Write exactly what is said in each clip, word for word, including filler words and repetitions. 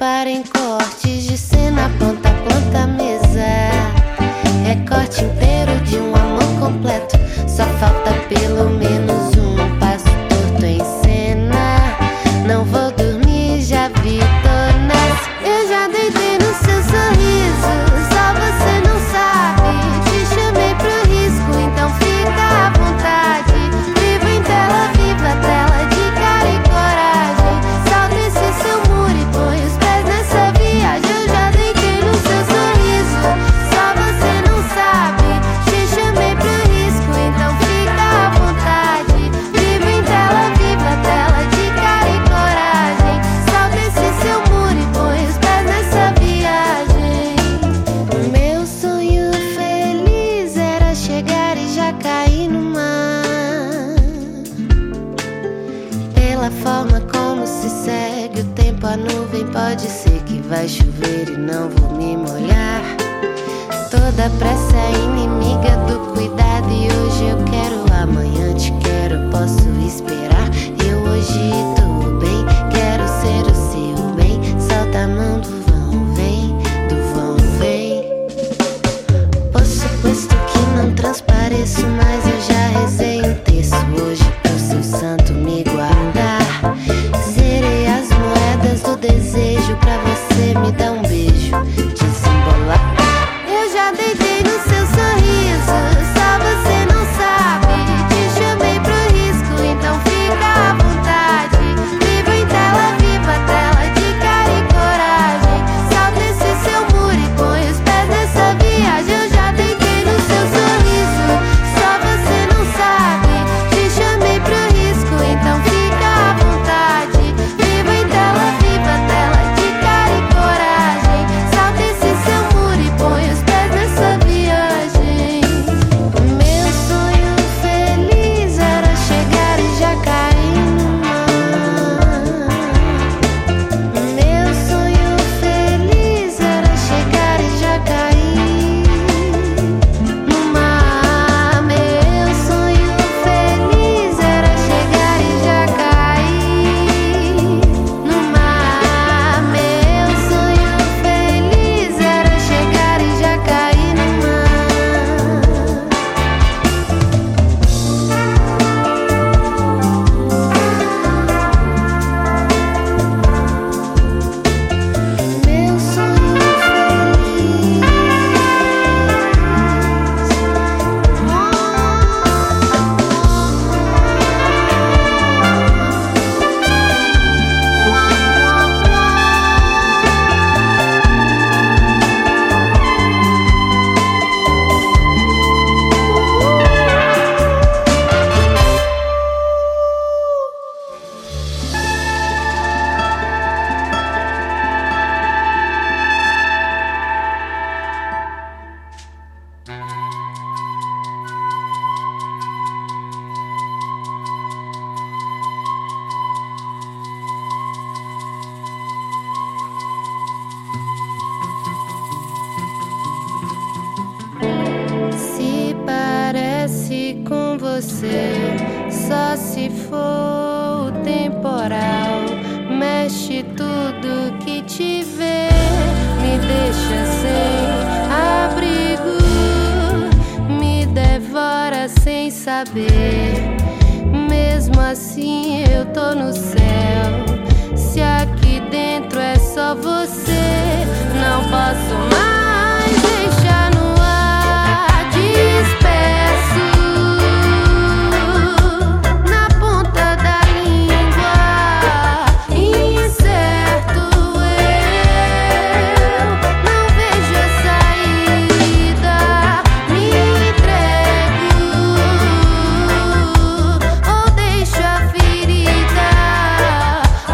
para em cortes de cena, ponta a ponta, mesa. Recorte inteiro de um amor completo. Só falta pelo menos um passo torto em cena. Não vou dormir, já vi todas. Eu já deitei no seu sorriso, só você não sabe. Te chamei pro risco, então fica à vontade. Vivo em tela viva, tela de cara e coragem. Salta esse seu muro e põe os pés nessa viagem. Eu já deitei no seu sorriso, só você não sabe. Te chamei pro risco, então fica à vontade. Vivo em tela viva, tela de cara e coragem. Salta esse seu muro e põe os pés nessa viagem. O meu sonho feliz era chegar e já cair no mar. Pela forma como se segue o tempo, a nuvem pode ser que vai chover e não vou me molhar. Toda pressa é inimiga do cuidado e hoje eu quero, amanhã te quero, posso esperar. Eu hoje tô bem, quero ser o seu bem. Solta a mão do vão, vem, do vão, vem. Posso posto que não transpareço, mas eu já rezei um terço hoje pro seu santo me guardar. Zerei as moedas do desejo pra você me dar um beijo, desembolar. Eu já deitei no seu sorriso, só você não sabe. Te chamei pro risco, então fica à vontade. Vivo em tela viva, tela de cara e coragem. Salta esse seu muro e põe os pés nessa viagem. Eu já deitei no seu sorriso, só você não sabe. Te chamei pro risco, então fica à vontade. Vivo em tela viva, tela de cara e coragem. Salta esse seu muro e põe os pés nessa viagem. O meu sonho feliz era chegar e já cair no mar. O meu sonho feliz era chegar e já cair no mar. Meu sonho feliz era chegar e já cair no mar. Meu sonho feliz era chegar e já cair no mar. Meu sonho se parece com você, só se for o temporal. Mexe tudo que te vê, me deixa sem abrigo, me devora sem saber. Mesmo assim eu tô no céu. Se aqui dentro é só você, não posso mais deixar no ar. Despeço na ponta da língua, incerto eu não vejo a saída. Me entrego ou deixo a ferida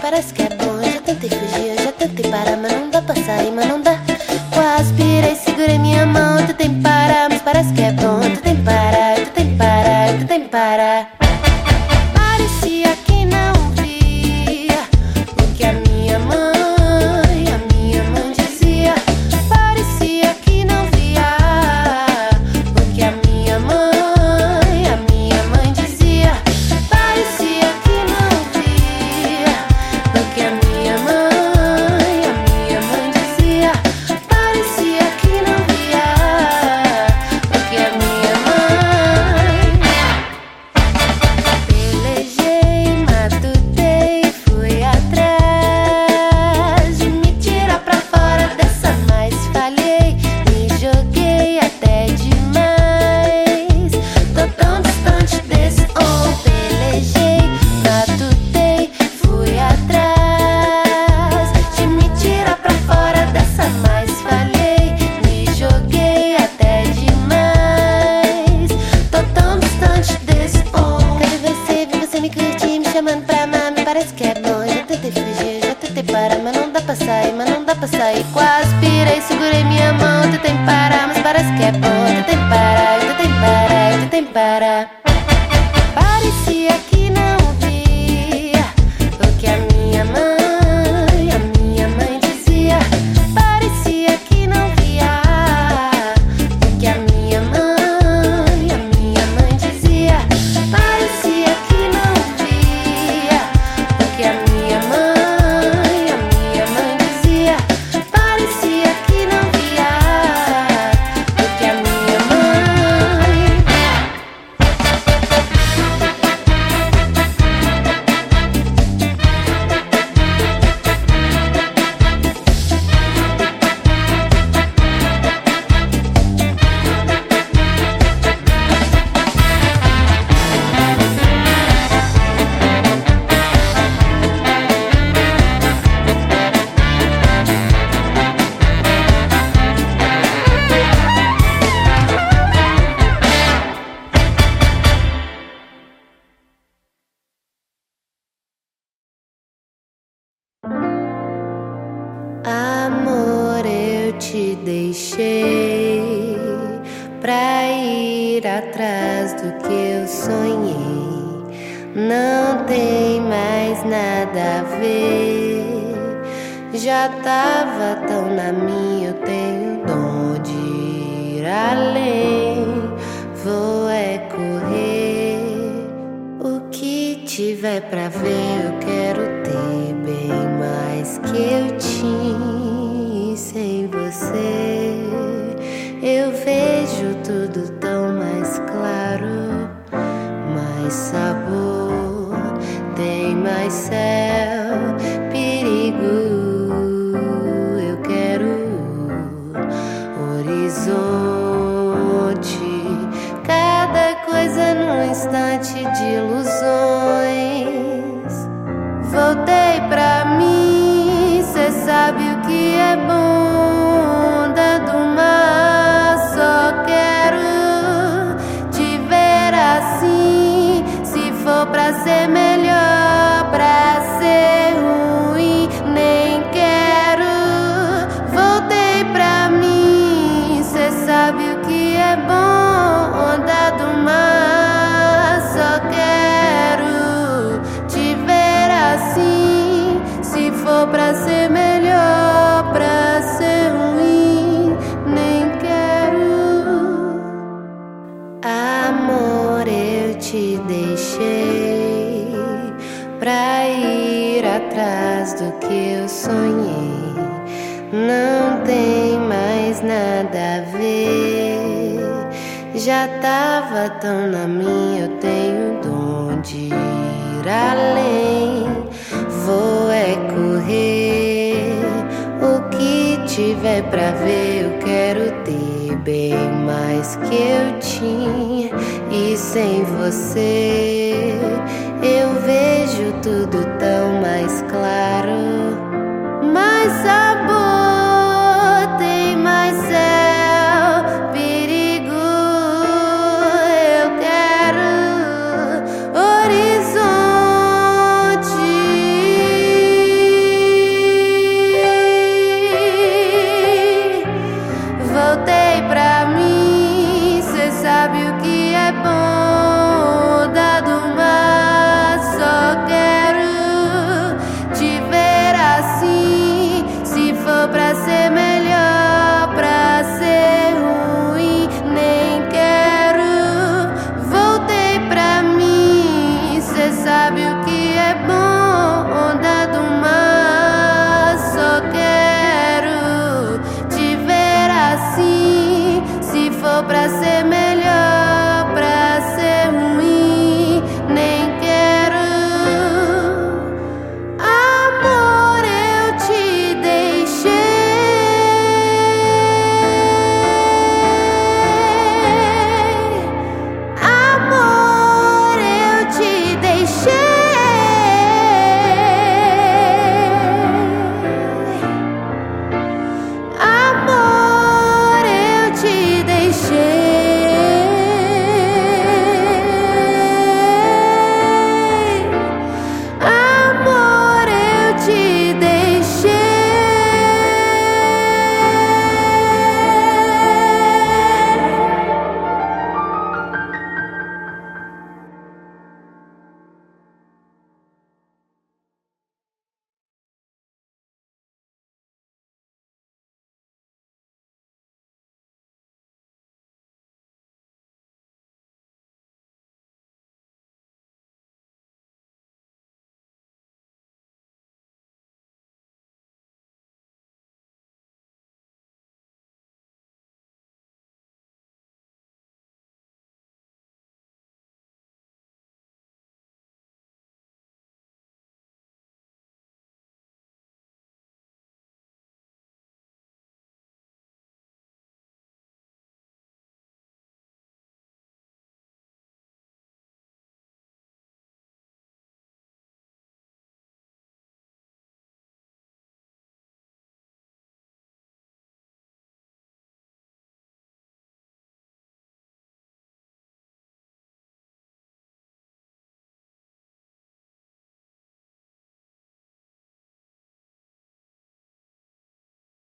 parece que é bom. Eu já tentei fugir, eu já tentei parar, mas não dá pra sair, mas não dá. Quase pirei, segurei minha mão. Eu tentei parar, mas parece que é bom. Eu tentei parar, eu tentei parar, eu tentei parar. Parecia que não via o que a minha mãe, a minha mãe dizia. Parecia que não via o que a minha mãe, a minha mãe dizia. Parecia que não via o que a minha mãe, a minha mãe dizia. Parecia que não via o que a minha mãe. Pelejei, matutei, fui atrás de me tirar pra fora dessa, mas falhei, me joguei até demais. Tô tão distante desse oh. Pelejei, matutei, fui atrás de me tirar pra fora dessa, mas falhei, me joguei até demais. Tô tão distante desse oh. Quero você, ver você me curtir, me chamando pra amar, me parece que é bom. Já tentei fugir, já tentei parar, mas não dá pra sair, mas não dá pra sair. Quase pirei, segurei minha mão, tentei parar, mas parece que é bom. Tentei parar, eu tentei parar, eu tentei parar. Parecia que não via o que a minha mãe, a minha mãe dizia. Parecia que não via o que a minha mãe, a minha mãe dizia. Parecia que não via o que a minha mãe, a minha mãe dizia. Parecia que não via o que a minha mãe. Amor, eu te deixei pra ir atrás do que eu sonhei. Não tem mais nada a ver. Já tava tão na minha, eu tenho dom de ir além. Vou é correr. O que tiver pra ver, eu quero ter bem mais que eu tinha. E sem você eu vejo tudo tão mais claro, mais sabor, tem mais céu, perigo. Eu quero horizonte, cada coisa num instante de ilusões. Voltei pra mim, cê sabe o que é onda do mar. Só quero te ver assim. Se for pra ser melhor, pra ser ruim, nem quero. Voltei pra mim, cê sabe o que é bom, onda do mar. Só quero te ver assim. Se for pra ser melhor, pra ser ruim, nem quero. Amor, eu te deixei pra ir atrás do que eu sonhei. Não tem mais nada a ver. Já tava tão na minha, eu tenho dom de ir além. Vou é correr. O que tiver pra ver, eu quero ter bem mais que eu tinha. E sem você eu vejo tudo tão mais claro.